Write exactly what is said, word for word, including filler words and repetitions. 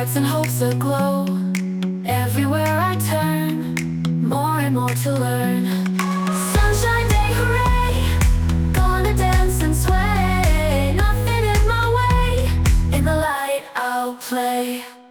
hearts and hopes aglow. Everywhere I turn, more and more to learn. Sunshine day, hooray! Gonna dance and sway. Nothing in my way. In the light I'll play.